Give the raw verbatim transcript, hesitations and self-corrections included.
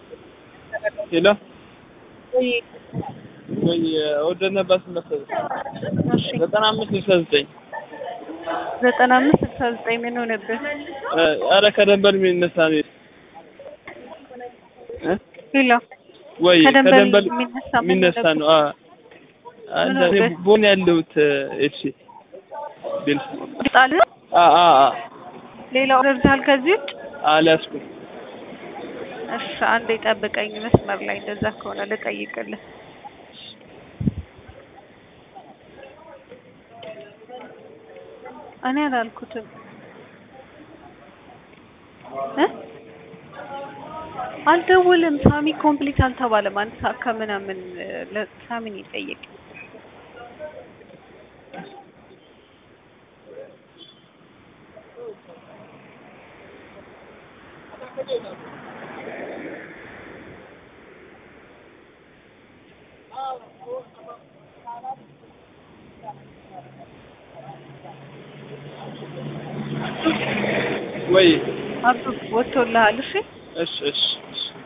ሄሎ ወይ ወይ ወደ ነባስ መሰለኝ እሺ ዘጠና አምስት ስልሳ ዘጠኝ ዘጠና አምስት ስልሳ ዘጠኝ ምን ሆነብህ? ኧረ ከደንበል የሚነሳ ነው እ ሄሎ ወይ ከደንበል የሚነሳ የሚነሳ ነው አ አንተ ቦን ያለውት እሺ ቢልስ ጣል አ አ አ ሌላ ኦርደር ከዚህ ውጭ አልያዝኩም። እሺ አንዴ ጠብቀኝ መስመር ላይ እንደዛ ከሆነ ልጠይቅልህ። እኔ አላልኩትም እ አልደውልም። ሳሚ ኮምፕሊት አልተባለም። አንድ ሰዓት ከምናምን ለሳሚን ይጠይቅ። ወይ አብዱ ወጥቶልሃል? እሺ እሺ እሺ